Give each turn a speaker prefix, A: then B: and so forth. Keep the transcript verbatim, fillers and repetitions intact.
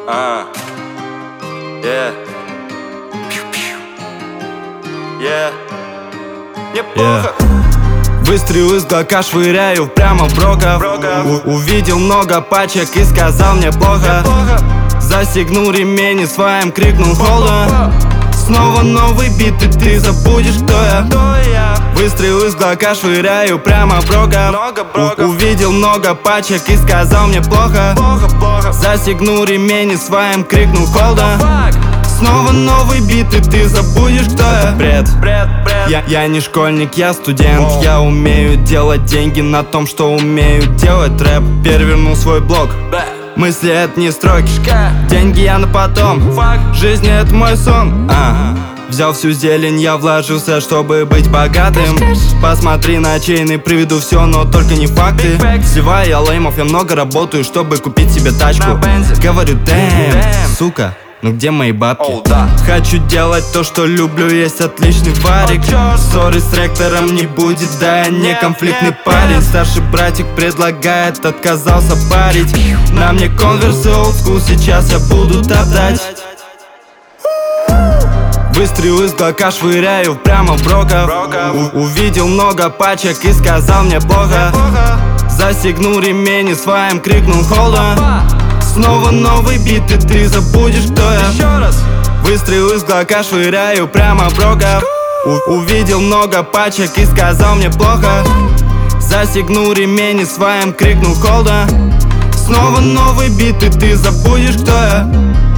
A: А, yeah. Yeah. Неплохо.
B: Выстрел из глока швыряю прямо в броков. У Увидел много пачек и сказал мне плохо. Застегнул ремень и своим крикнул холда. Снова новый бит, и ты забудешь, кто я. Выстрел из глока швыряю прямо в броков. У Увидел много пачек и сказал мне плохо. Застегнул ремень и своим крикнул холда. Снова новый бит, и ты забудешь, кто я. Бред, бред, бред. Я, я не школьник, я студент. Воу. Я умею делать деньги на том, что умею делать рэп. Перевернул свой блог. Бэ. Мысли — это не строки. Шка. Деньги я на потом. Фак. Жизнь — это мой сон. а. Взял всю зелень, я вложился, чтобы быть богатым. Посмотри на чейны, приведу все, но только не факты. Сливаю я леймов, я много работаю, чтобы купить себе тачку. Говорю, дэм, сука, ну где мои бабки?
A: Oh, да.
B: Хочу делать то, что люблю, есть отличный варик. Ссоры с ректором не будет, да я не конфликтный парень. Старший братик предлагает, отказался парить. На мне конверсы old school, сейчас я буду топтать. Выстрел из глока швыряю прямо в броков. У Увидел много пачек и сказал мне плохо. Застегнул ремень и своим крикнул холда. Снова новый бит, и ты забудешь, кто я.
A: Еще раз.
B: Выстрел из глока швыряю прямо в броков. У Увидел много пачек и сказал мне плохо. Застегнул ремень и своим крикнул холда. Снова новый бит, и ты забудешь, кто я.